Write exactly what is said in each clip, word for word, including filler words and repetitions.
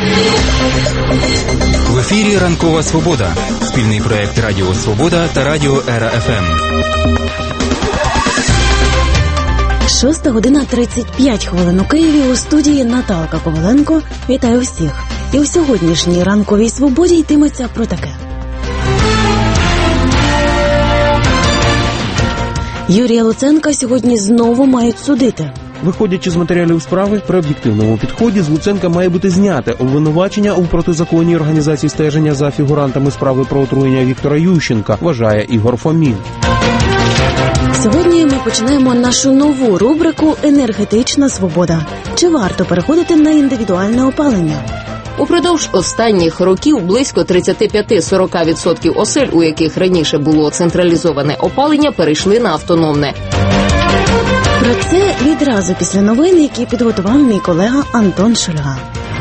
В ефірі «Ранкова Свобода» – спільний проєкт Радіо Свобода та Радіо Ера еф ем. Шоста година тридцять п'ять хвилин у Києві. У студії Наталка Коваленко. Вітаю всіх. І у сьогоднішній «Ранковій Свободі» йтиметься про таке. Юрія Луценка сьогодні знову мають судити. Виходячи з матеріалів справи, при об'єктивному підході з Луценка має бути зняте обвинувачення у протизаконній організації стеження за фігурантами справи про отруєння Віктора Ющенка, вважає Ігор Фомін. Сьогодні ми починаємо нашу нову рубрику «Енергетична свобода». Чи варто переходити на індивідуальне опалення? Упродовж останніх років близько тридцять п'ять до сорока відсотків осель, у яких раніше було централізоване опалення, перейшли на автономне. Про це відразу після новин, які підготував мій колега Антон Шульга.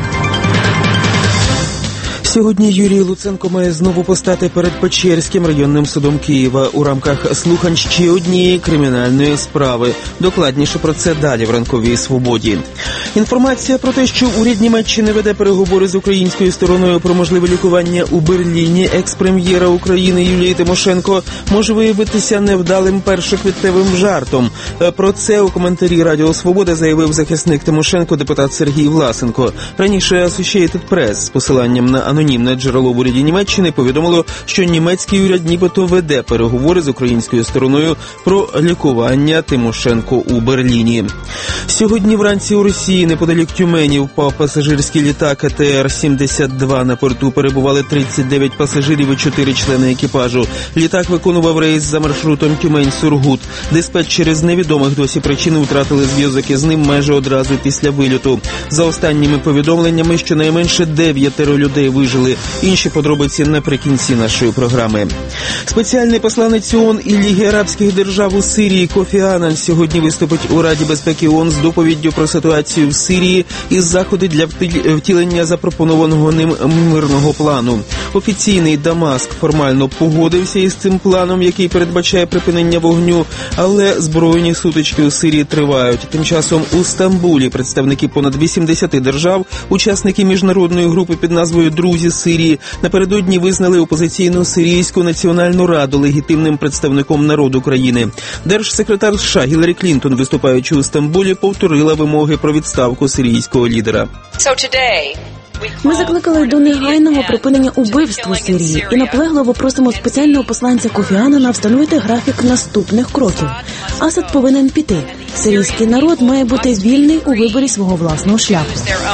Сьогодні Юрій Луценко має знову постати перед Печерським районним судом Києва у рамках слухань ще однієї кримінальної справи. Докладніше про це далі в «Ранковій Свободі». Інформація про те, що уряд Німеччини веде переговори з українською стороною про можливе лікування у Берліні екс-прем'єра України Юлії Тимошенко, може виявитися невдалим першоквітневим жартом. Про це у коментарі Радіо Свобода заявив захисник Тимошенко депутат Сергій Власенко. Раніше Associated Press з посиланням на анонімне джерело в уряді Німеччини повідомило, що німецький уряд нібито веде переговори з українською стороною про лікування Тимошенко у Берліні. Сьогодні вранці у Росії неподалік Тюмені впав пасажирський літак Е Те Ер сімдесят два. На борту перебували тридцять дев'ять пасажирів і чотири члени екіпажу. Літак виконував рейс за маршрутом Тюмень-Сургут. Диспетчери з невідомих досі причин втратили зв'язок із ним майже одразу після вильоту. За останніми повідомленнями, щонайменше дев'ятеро людей вижили. Інші подробиці наприкінці нашої програми. Спеціальний посланець ООН і Ліги Арабських держав у Сирії Кофі Аннан сьогодні виступить у Раді безпеки ООН з доповіддю про ситуацію в Сирії і заходи для втілення запропонованого ним мирного плану. Офіційний Дамаск формально погодився із цим планом, який передбачає припинення вогню, але збройні сутички у Сирії тривають. Тим часом у Стамбулі представники понад вісімдесят держав, учасники міжнародної групи під назвою «Друзі Сирії», напередодні визнали опозиційну Сирійську національну раду легітимним представником народу країни. Держсекретар США Гіларі Клінтон, виступаючи у Стамбулі, повторила вимоги про відставку сирійського лідера. Ми закликали до негайного припинення убивств у Сирії і наполегливо просимо спеціального посланця Кофі Аннана встановити графік наступних кроків. Асад повинен піти. Сирійський народ має бути вільний у виборі свого власного шляху.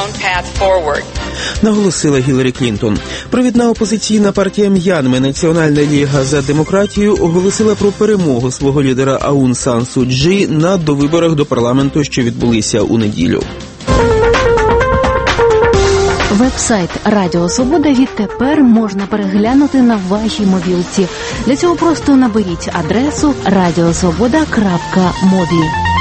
Наголосила Гіларі Клінтон. Провідна опозиційна партія М'янми Національна ліга за демократію оголосила про перемогу свого лідера Аун Сан Су Чжі на довиборах до парламенту, що відбулися у неділю. Веб-сайт Радіо Свобода відтепер можна переглянути на вашій мобілці. Для цього просто наберіть адресу радіосвобода крапка мобі.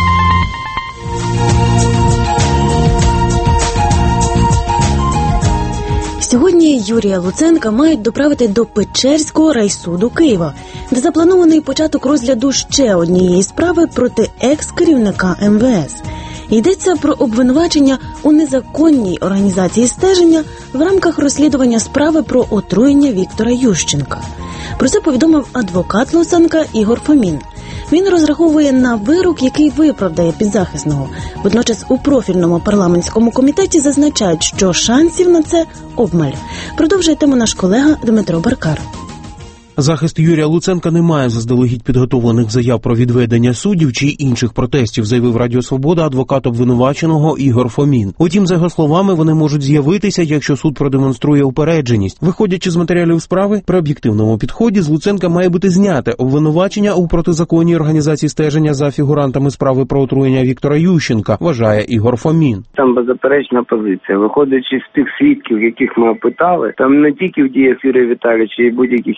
Сьогодні Юрія Луценка мають доправити до Печерського райсуду Києва, де запланований початок розгляду ще однієї справи проти екс-керівника Ем Ве Ес. Йдеться про обвинувачення у незаконній організації стеження в рамках розслідування справи про отруєння Віктора Ющенка. Про це повідомив адвокат Луценка Ігор Фомін. Він розраховує на вирок, який виправдає підзахисного. Водночас у профільному парламентському комітеті зазначають, що шансів на це обмаль. Продовжує тему наш колега Дмитро Баркар. Захист Юрія Луценка не має заздалегідь підготовлених заяв про відведення суддів чи інших протестів, заявив Радіо Свобода адвокат обвинуваченого Ігор Фомін. Утім, за його словами, вони можуть з'явитися, якщо суд продемонструє упередженість. Виходячи з матеріалів справи, при об'єктивному підході з Луценка має бути зняте обвинувачення у протизаконній організації стеження за фігурантами справи про отруєння Віктора Ющенка, вважає Ігор Фомін. Там беззаперечна позиція. Виходячи з тих свідків, яких ми опитали, там не тільки в діях Юрія Віталійовича і будь-яких інших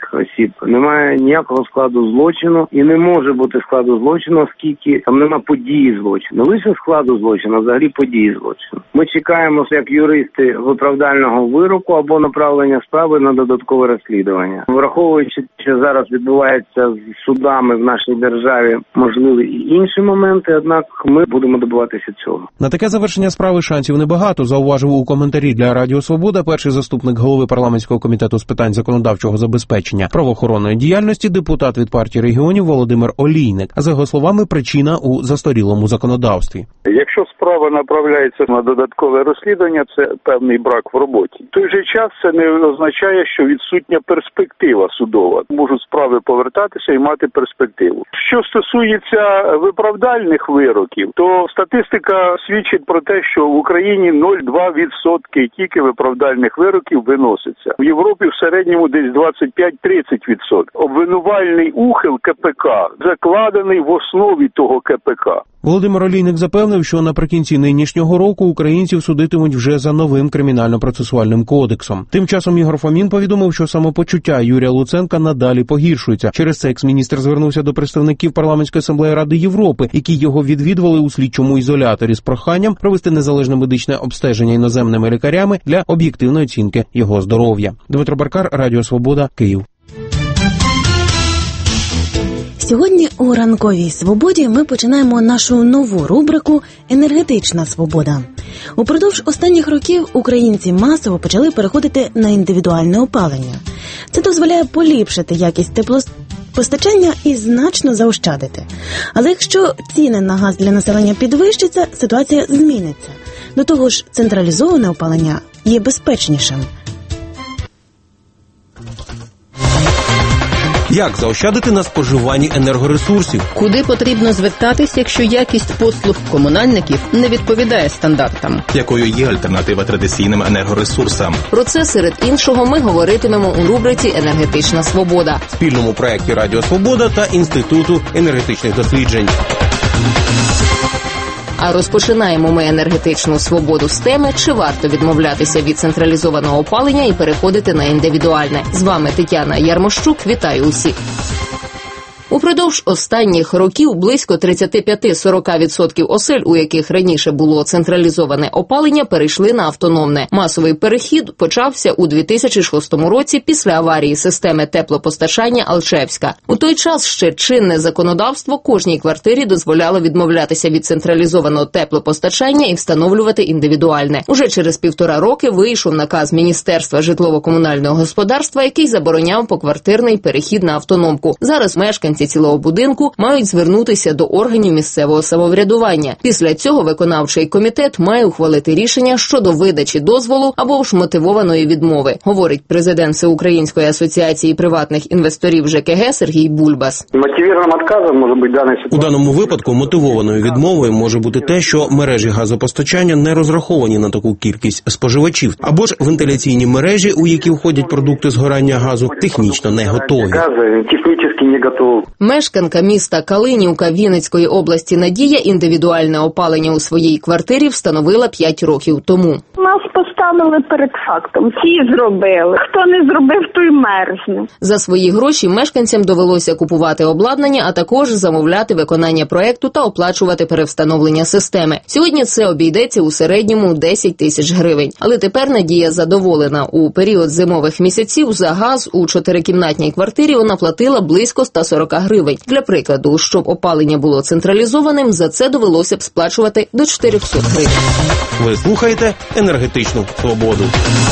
фізичних осіб. Немає ніякого складу злочину і не може бути складу злочину, оскільки там нема події злочину. Лише складу злочину, а взагалі події злочину. Ми чекаємо, як юристи, виправдального вироку або направлення справи на додаткове розслідування. Враховуючи, що зараз відбувається з судами в нашій державі, можливі і інші моменти, однак ми будемо добиватися цього. На таке завершення справи шансів небагато, зауважив у коментарі для Радіо Свобода перший заступник голови парламентського комітету з питань законодавчого забезпечення правоохоронної діяльності, депутат від партії регіонів Володимир Олійник. За його словами, причина у застарілому законодавстві. Якщо справа направляється на додаткове розслідування, це певний брак в роботі. В той же час це не означає, що відсутня перспектива судова. Можуть справи повертатися і мати перспективу. Що стосується виправдальних вироків, то статистика свідчить про те, що в Україні нуль цілих два десятих відсотка тільки виправдальних вироків виноситься. В Європі в середньому десь двадцять п'ять - тридцять відсотків. Обвинувальний ухил КПК закладений в основі того КПК. Володимир Олійник запевнив, що наприкінці нинішнього року українців судитимуть вже за новим кримінально-процесуальним кодексом. Тим часом Ігор Фомін повідомив, що самопочуття Юрія Луценка надалі погіршується. Через це екс-міністр звернувся до представників Парламентської асамблеї Ради Європи, які його відвідували у слідчому ізоляторі з проханням провести незалежне медичне обстеження іноземними лікарями для об'єктивної оцінки його здоров'я. Дмитро Баркар, Радіо Свобода, Київ. Сьогодні у «Ранковій свободі» ми починаємо нашу нову рубрику «Енергетична свобода». Упродовж останніх років українці масово почали переходити на індивідуальне опалення. Це дозволяє поліпшити якість теплопостачання і значно заощадити. Але якщо ціни на газ для населення підвищаться, ситуація зміниться. До того ж, централізоване опалення є безпечнішим. Як заощадити на споживанні енергоресурсів? Куди потрібно звертатись, якщо якість послуг комунальників не відповідає стандартам? Якою є альтернатива традиційним енергоресурсам? Про це, серед іншого, ми говоритимемо у рубриці «Енергетична свобода». В спільному проєкті Радіо Свобода та Інституту енергетичних досліджень. А розпочинаємо ми енергетичну свободу з теми, чи варто відмовлятися від централізованого опалення і переходити на індивідуальне. З вами Тетяна Ярмощук. Вітаю усіх. Упродовж останніх років близько тридцять п'ять - сорок відсотків осель, у яких раніше було централізоване опалення, перейшли на автономне. Масовий перехід почався у дві тисячі шостому році після аварії системи теплопостачання Алчевська. У той час ще чинне законодавство кожній квартирі дозволяло відмовлятися від централізованого теплопостачання і встановлювати індивідуальне. Уже через півтора роки вийшов наказ Міністерства житлово-комунального господарства, який забороняв поквартирний перехід на автономку. Зараз мешканці цілого будинку мають звернутися до органів місцевого самоврядування. Після цього виконавчий комітет має ухвалити рішення щодо видачі дозволу або ж мотивованої відмови, говорить президент Всеукраїнської асоціації приватних інвесторів ЖКГ Сергій Бульбас. Мотивованим відказом може бути дана ситуація. У даному випадку мотивованою відмовою може бути те, що мережі газопостачання не розраховані на таку кількість споживачів, або ж вентиляційні мережі, у які входять продукти згорання газу, технічно не готові. Технічно не готові. Мешканка міста Калинівка Вінницької області Надія індивідуальне опалення у своїй квартирі встановила п'ять років тому. Нас поставили перед фактом. Всі зробили. Хто не зробив, той мерзне. За свої гроші мешканцям довелося купувати обладнання, а також замовляти виконання проекту та оплачувати перевстановлення системи. Сьогодні це обійдеться у середньому десять тисяч гривень. Але тепер Надія задоволена. У період зимових місяців за газ у чотирикімнатній квартирі вона платила близько ста сорока гривень. Для прикладу, щоб опалення було централізованим, за це довелося б сплачувати до чотирьохсот гривень. Ви слухаєте енергетичну свободу.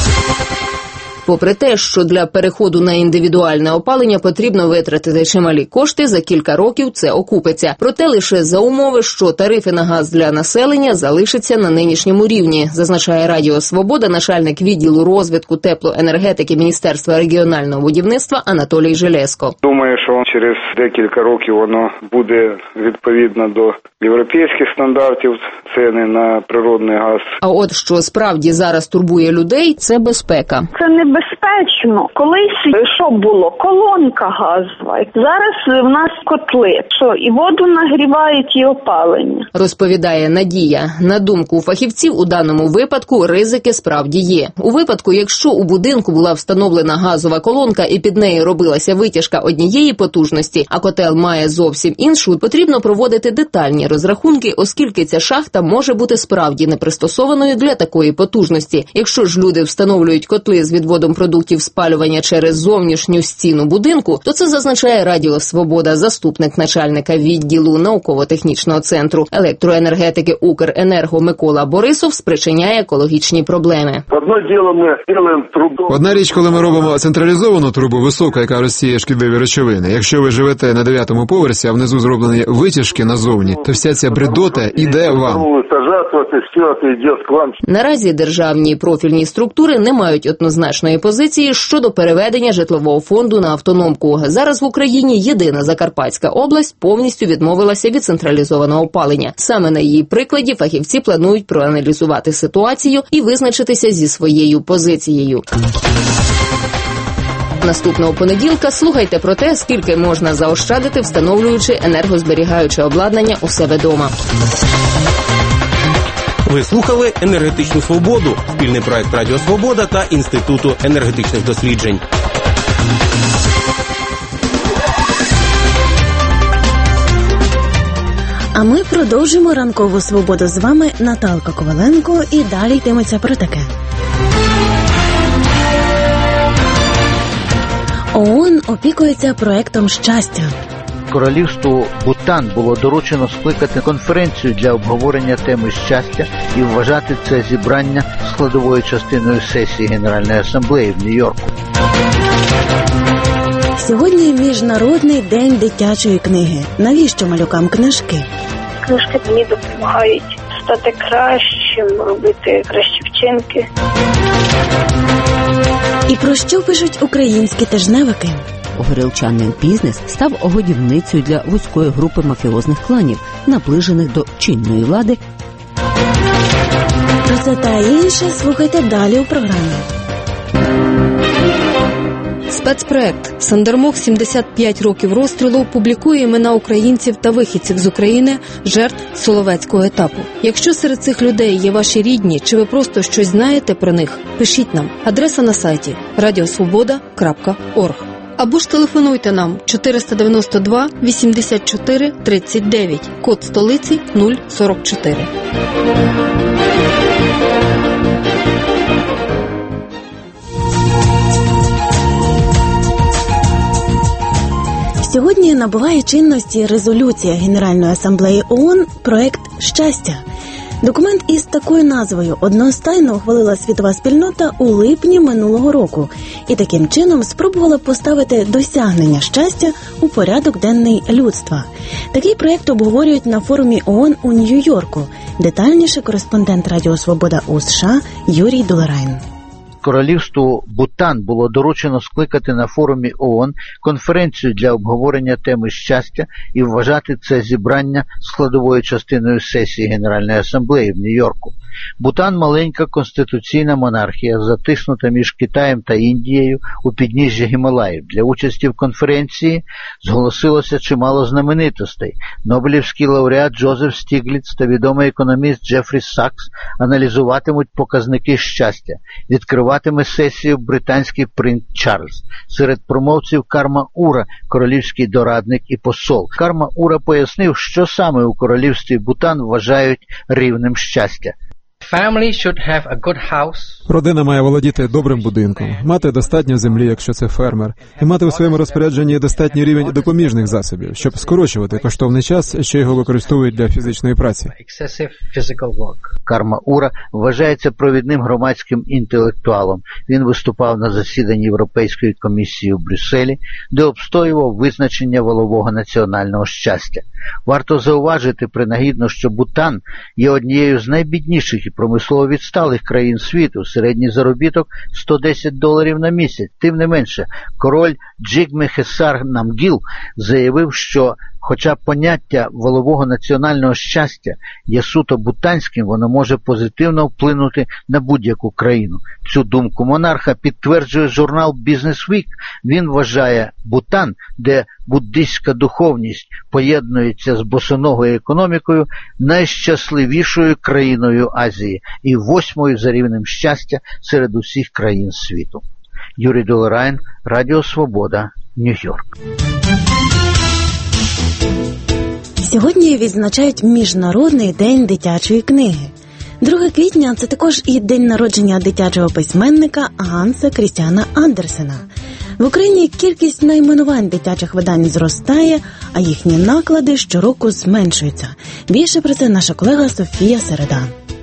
Попри те, що для переходу на індивідуальне опалення потрібно витратити чималі кошти, за кілька років це окупиться. Проте лише за умови, що тарифи на газ для населення залишаться на нинішньому рівні, зазначає Радіо Свобода начальник відділу розвитку теплоенергетики Міністерства регіонального будівництва Анатолій Железко. Думаю, що через декілька років воно буде відповідно до європейських стандартів ціни на природний газ. А от що справді зараз турбує людей – це безпека. Це не безпечно. Колись що було? Колонка газова. Зараз в нас котли. Що і воду нагрівають, і опалення. Розповідає Надія. На думку фахівців, у даному випадку ризики справді є. У випадку, якщо у будинку була встановлена газова колонка і під нею робилася витяжка однієї потужності, а котел має зовсім іншу, потрібно проводити детальні розрахунки, оскільки ця шахта може бути справді непристосованою для такої потужності. Якщо ж люди встановлюють котли з відводом продуктів спалювання через зовнішню стіну будинку, то це зазначає Радіо Свобода, заступник начальника відділу науково-технічного центру електроенергетики Укренерго Микола Борисов, спричиняє екологічні проблеми. Одне діло ми робимо трубу. Одна річ, коли ми робимо централізовану трубу, висока, яка розсіє шкідливі речовини. Якщо ви живете на дев'ятому поверсі, а внизу зроблені витяжки назовні, то вся ця бредота іде вам. Наразі державні профільні структури не мають однозначної позиції щодо переведення житлового фонду на автономку. Зараз в Україні єдина Закарпатська область повністю відмовилася від централізованого опалення. Саме на її прикладі фахівці планують проаналізувати ситуацію і визначитися зі своєю позицією. Наступного понеділка слухайте про те, скільки можна заощадити, встановлюючи енергозберігаюче обладнання у себе вдома. Ви слухали «Енергетичну свободу» – спільний проект Радіо Свобода та Інституту енергетичних досліджень. А ми продовжимо ранкову свободу. З вами Наталка Коваленко, і далі йтиметься про таке. ООН опікується проектом щастя. Королівству Бутан було доручено скликати конференцію для обговорення теми щастя і вважати це зібрання складовою частиною сесії Генеральної асамблеї в Нью-Йорку. Сьогодні Міжнародний день дитячої книги. Навіщо малюкам книжки? Книжки мені допомагають стати кращим, робити кращі вчинки. І про що пишуть українські тижневики? Горілчанний бізнес став годівницею для вузької групи мафіозних кланів, наближених до чинної влади. Про це та інше слухайте далі у програмі. Спецпроект «Сандермох. сімдесят п'ять років розстрілу» публікує імена українців та вихідців з України, жертв Соловецького етапу. Якщо серед цих людей є ваші рідні, чи ви просто щось знаєте про них, пишіть нам. Адреса на сайті радіосвобода крапка орг. Або ж телефонуйте нам чотириста дев'яносто два вісімдесят чотири тридцять дев'ять, код столиці нуль сорок чотири. Сьогодні набуває чинності резолюція Генеральної асамблеї ООН «Проект щастя». Документ із такою назвою одностайно ухвалила світова спільнота у липні минулого року і таким чином спробувала поставити досягнення щастя у порядок денний людства. Такий проєкт обговорюють на форумі ООН у Нью-Йорку. Детальніше кореспондент Радіо Свобода у США Юрій Доларайн. Королівству Бутан було доручено скликати на форумі ООН конференцію для обговорення теми щастя і вважати це зібрання складовою частиною сесії Генеральної асамблеї в Нью-Йорку. Бутан – маленька конституційна монархія, затиснута між Китаєм та Індією у підніжжі Гімалаїв. Для участі в конференції зголосилося чимало знаменитостей. Нобелівський лауреат Джозеф Стігліц та відомий економіст Джефрі Сакс аналізуватимуть показники щастя. Відкриватиме сесію британський принц Чарльз. Серед промовців Карма Ура, королівський дорадник і посол. Карма Ура пояснив, що саме у королівстві Бутан вважають рівнем щастя. Family should have a good house. Родина має володіти добрим будинком, мати достатньо землі, якщо це фермер, і мати у своєму розпорядженні достатній рівень допоміжних засобів, щоб скорочувати коштовний час, що його використовують для фізичної праці. Карма Ура вважається провідним громадським інтелектуалом. Він виступав на засіданні Європейської комісії у Брюсселі, де обстоював визначення валового національного щастя. Варто зауважити принагідно, що Бутан є однією з найбідніших і промислово відсталих країн світу. Середній заробіток сто десять доларів на місяць. Тим не менше, король Джигме Хесар Намгіл заявив, що Хоча поняття волового національного щастя є суто бутанським, воно може позитивно вплинути на будь-яку країну. Цю думку монарха підтверджує журнал Business Week. Він вважає Бутан, де буддистська духовність поєднується з босоногою економікою, найщасливішою країною Азії і восьмою за рівнем щастя серед усіх країн світу. Юрій Долорайн, Радіо Свобода, Нью-Йорк. Сьогодні відзначають Міжнародний день дитячої книги. друге квітня – це також і день народження дитячого письменника Ганса Крістіана Андерсена. В Україні кількість найменувань дитячих видань зростає, а їхні наклади щороку зменшуються. Більше про це наша колега Софія Середа.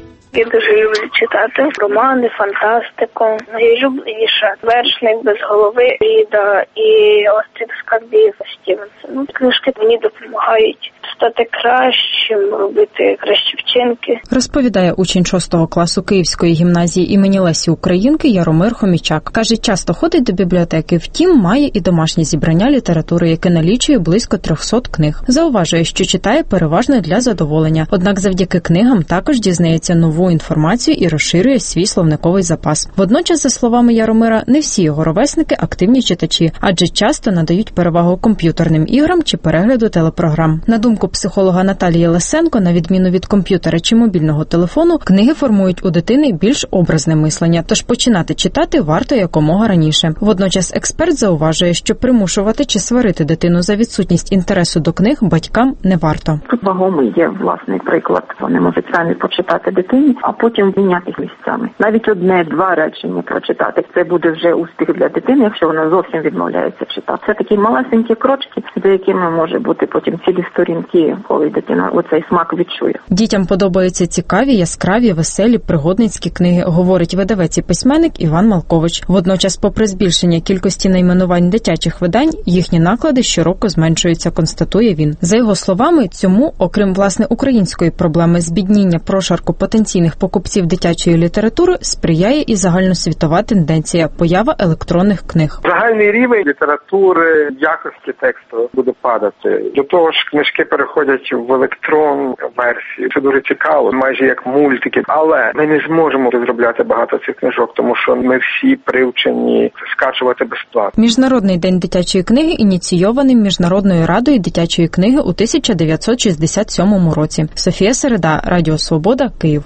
Я дуже люблю читати романи, фантастику. Найулюбленіша «Вершник без голови» Ріда і «Острів скарбів» Стівенсона. Ну, книжки мені допомагають стати кращим, робити кращі вчинки. Розповідає учень шостого класу Київської гімназії імені Лесі Українки Яромир Хомічак. Каже, часто ходить до бібліотеки, втім має і домашнє зібрання літератури, яке налічує близько трьохсот книг. Зауважує, що читає переважно для задоволення. Однак завдяки книгам також дізнається нову інформацію і розширює свій словниковий запас. Водночас, за словами Яромира, не всі його ровесники активні читачі, адже часто надають перевагу комп'ютерним іграм чи перегляду телепрограм. На думку психолога Наталії Лисенко, на відміну від комп'ютера чи мобільного телефону, книги формують у дитини більш образне мислення, тож починати читати варто якомога раніше. Водночас експерт зауважує, що примушувати чи сварити дитину за відсутність інтересу до книг батькам не варто. Тут вагомий є власний приклад. Вони можуть самі почитати дитині, а потім міняти їх місцями. Навіть одне-два речення прочитати. Це буде вже успіх для дитини, якщо вона зовсім відмовляється читати. Це такі малесенькі крочки, за якими може бути потім цілі сторінки, коли дитина оцей смак відчує. Дітям подобаються цікаві, яскраві, веселі, пригодницькі книги, говорить видавець і письменник Іван Малкович. Водночас, попри збільшення кількості найменувань дитячих видань, їхні наклади щороку зменшуються, констатує він. За його словами, цьому, окрім власне української проблеми збідніння прошарку потенційних покупців дитячої літератури, сприяє і загальносвітова тенденція – поява електронних книг. Загальний рівень літератури, якості тексту буде падати. До того ж, книжки переходять в електронну версію. Це дуже цікаво, майже як мультики. Але ми не зможемо розробляти багато цих книжок, тому що ми всі привчені скачувати безплатно. Міжнародний день дитячої книги ініційований Міжнародною радою дитячої книги у тисяча дев'ятсот шістдесят сьомому році. Софія Середа, Радіо Свобода, Київ.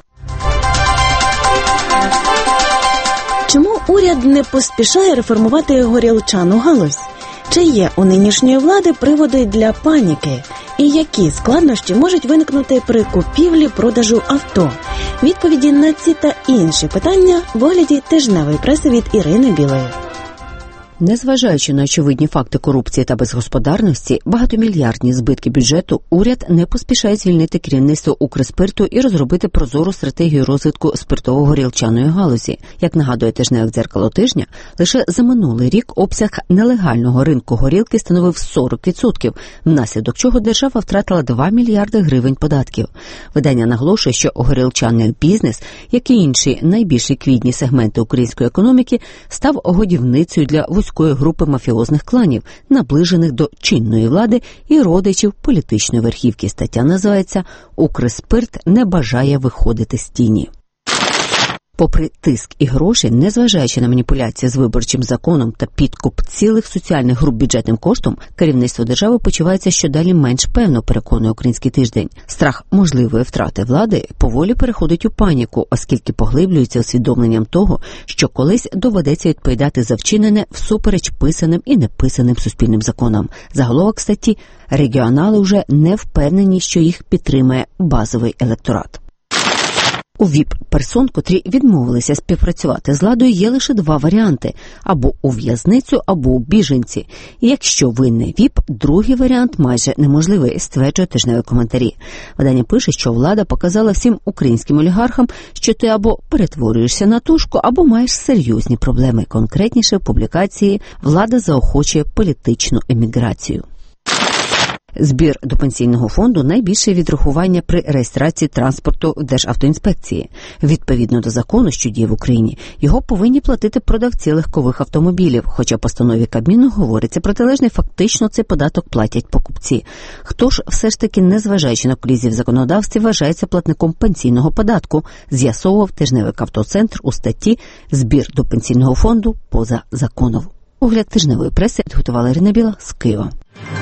Чому уряд не поспішає реформувати горілчану галузь? Чи є у нинішньої влади приводи для паніки? І які складнощі можуть виникнути при купівлі-продажу авто? Відповіді на ці та інші питання в огляді тижневої преси від Ірини Білої. Незважаючи на очевидні факти корупції та безгосподарності, багатомільярдні збитки бюджету, уряд не поспішає звільнити керівництво Укрспирту і розробити прозору стратегію розвитку спиртово-горілчаної галузі. Як нагадує тижневик «Дзеркало тижня», лише за минулий рік обсяг нелегального ринку горілки становив сорок відсотків, внаслідок чого держава втратила два мільярди гривень податків. Видання наголошує, що горілчаний бізнес, як і інші найбільш ліквідні сегменти української економіки, став годівницею для вузької групи мафіозних кланів, наближених до чинної влади і родичів політичної верхівки. Стаття називається «Укрспирт не бажає виходити з тіні». Попри тиск і гроші, незважаючи на маніпуляції з виборчим законом та підкуп цілих соціальних груп бюджетним коштом, керівництво держави почувається щодалі менш певно, переконує «Український тиждень». Страх можливої втрати влади поволі переходить у паніку, оскільки поглиблюється усвідомленням того, що колись доведеться відповідати за вчинене всупереч писаним і неписаним суспільним законам. Заголовок статті «Регіонали вже не впевнені, що їх підтримає базовий електорат». У віп-персон, котрі відмовилися співпрацювати з владою, є лише два варіанти – або у в'язницю, або у біженці. І якщо ви не віп, другий варіант майже неможливий, стверджує тижневі коментарі. Видання пише, що влада показала всім українським олігархам, що ти або перетворюєшся на тушку, або маєш серйозні проблеми. Конкретніше в публікації «Влада заохочує політичну еміграцію». Збір до пенсійного фонду – найбільше відрахування при реєстрації транспорту в Державтоінспекції. Відповідно до закону, що діє в Україні, його повинні платити продавці легкових автомобілів, хоча в постанові Кабміну говориться протилежне, фактично цей податок платять покупці. Хто ж все ж таки, незважаючи на колізії в законодавстві, вважається платником пенсійного податку, з'ясовував тижневик «Автоцентр» у статті «Збір до пенсійного фонду поза законом». Огляд тижневої преси підготувала Ірина Біла з Києва.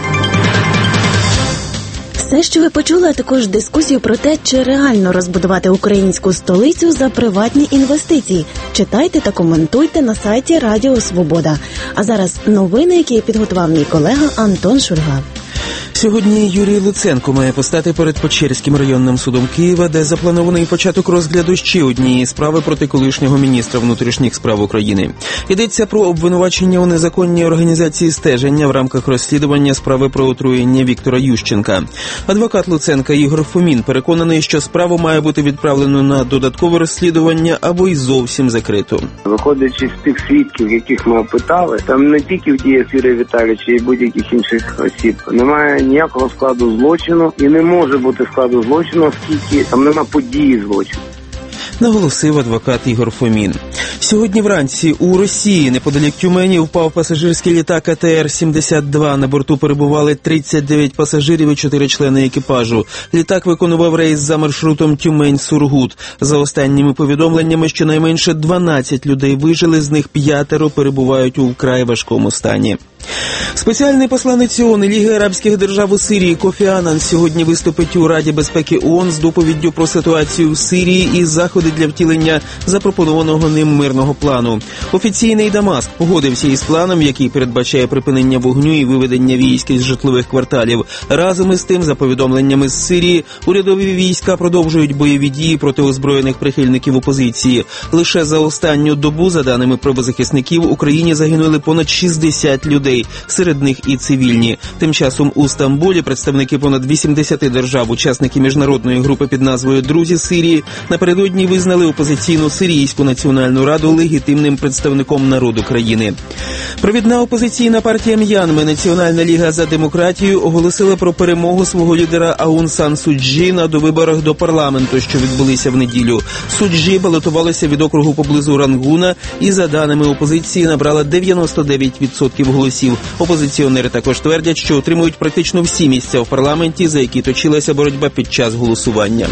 Все, що ви почули, а також дискусію про те, чи реально розбудувати українську столицю за приватні інвестиції. Читайте та коментуйте на сайті Радіо Свобода. А зараз новини, які підготував мій колега Антон Шульга. Сьогодні Юрій Луценко має постати перед Печерським районним судом Києва, де запланований початок розгляду ще однієї справи проти колишнього міністра внутрішніх справ України. Йдеться про обвинувачення у незаконній організації стеження в рамках розслідування справи про отруєння Віктора Ющенка. Адвокат Луценка Ігор Фомін переконаний, що справу має бути відправлено на додаткове розслідування або й зовсім закрито. Виходячи з тих свідків, яких ми опитали, там не тільки в діях Юрія Віталійовича і будь-яких інших осіб, немає ніякого складу злочину і не може бути складу злочину, оскільки там нема події злочину. Наголосив адвокат Ігор Фомін. Сьогодні вранці у Росії неподалік Тюмені впав пасажирський літак А Т Р сімдесят два. На борту перебували тридцять дев'ять пасажирів і чотири члени екіпажу. Літак виконував рейс за маршрутом Тюмень-Сургут. За останніми повідомленнями, щонайменше дванадцять людей вижили, з них п'ятеро перебувають у вкрай важкому стані. Спеціальний посланець ООН і Ліги Арабських Держав у Сирії Кофі Аннан сьогодні виступить у Раді безпеки ООН з доповіддю про ситуацію в Сирії і заходи для втілення запропонованого ним мирного плану. Офіційний Дамаск погодився із планом, який передбачає припинення вогню і виведення військ із житлових кварталів. Разом із тим, за повідомленнями з Сирії, урядові війська продовжують бойові дії проти озброєних прихильників опозиції. Лише за останню добу, за даними правозахисників, в Україні загинули понад шістдесят людей, серед них і цивільні. Тим часом у Стамбулі представники понад вісімдесяти держав, учасники міжнародної групи під назвою «Друзі Сирії», напередодні визнали опозиційну Сирійську національну раду легітимним представником народу країни. Провідна опозиційна партія М'янми «Національна ліга за демократію» оголосила про перемогу свого лідера Аун Сан Су Чжі на довиборах до парламенту, що відбулися в неділю. Су Чжі балотувалася від округу поблизу Рангуна і, за даними опозиції, набрала дев'яносто дев'ять відсотків голосів. Опозиціонери також твердять, що отримують практично всі місця в парламенті, за які точилася боротьба під час голосування.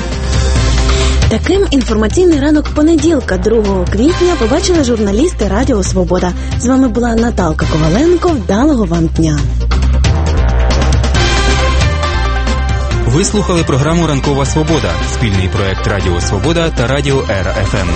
Таким інформаційний ранок понеділка, другого квітня, побачили журналісти Радіо Свобода. З вами була Наталка Коваленко. Вдалого вам дня. Ви слухали програму «Ранкова Свобода» – спільний проект Радіо Свобода та Радіо Ера Еф Ем.